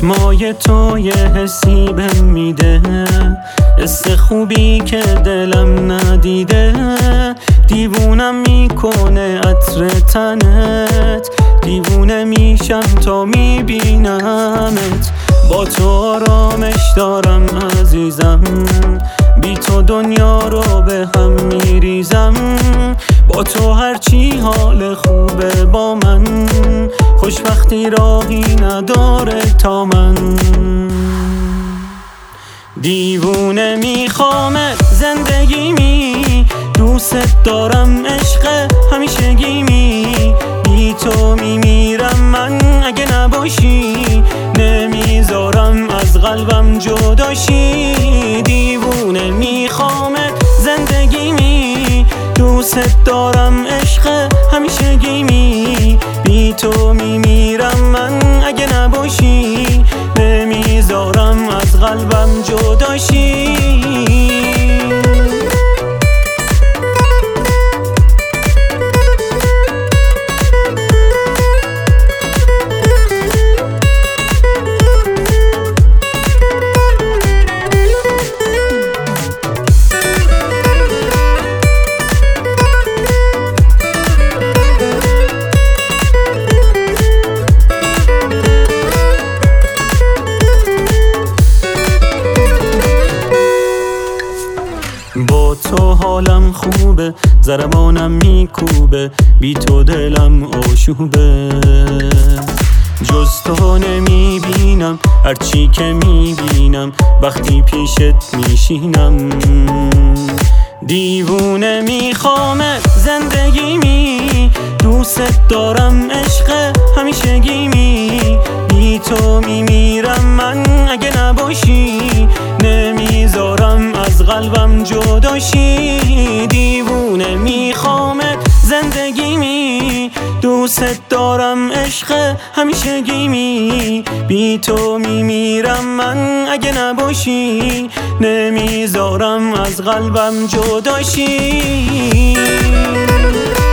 چشمای تو یه حسی بهم میده، حس خوبی که دلم ندیده. دیوونم میکنه عطر تنت، دیوونه میشم تا میبینمت. با تو آرامش دارم عزیزم، بی تو دنیا رو به هم میریزم. با تو هرچی حال خوبه با من، خوشبختی راهی نداره تا من. دیوونه میخوامت زندگیمی، دوست دارم عشق همیشگیمی. بی تو میمیرم من اگه نباشی، نمیذارم از قلبم جداشی. دیوونه میخوامت زندگیمی، دوست دارم عشق همیشگیمی. بی تو میمیرم من اگه نباشی، نمیذارم از قلبم جداشی. با تو حالم خوبه، ضربانم میکوبه، بی تو دلم آشوبه. جز تو نمیبینم هرچی که میبینم وقتی پیشت میشینم. دیوونه میخوامت زندگیمی، دوست دارم عشق همیشگیمی. بی تو میمیرم من اگه نباشی، نمیذارم از قلبم جداشی. دیوونه میخوامت زندگیمی، دوست دارم عشق همیشگیمی. بی تو میمیرم من اگه نباشی، نمیذارم از قلبم جداشی.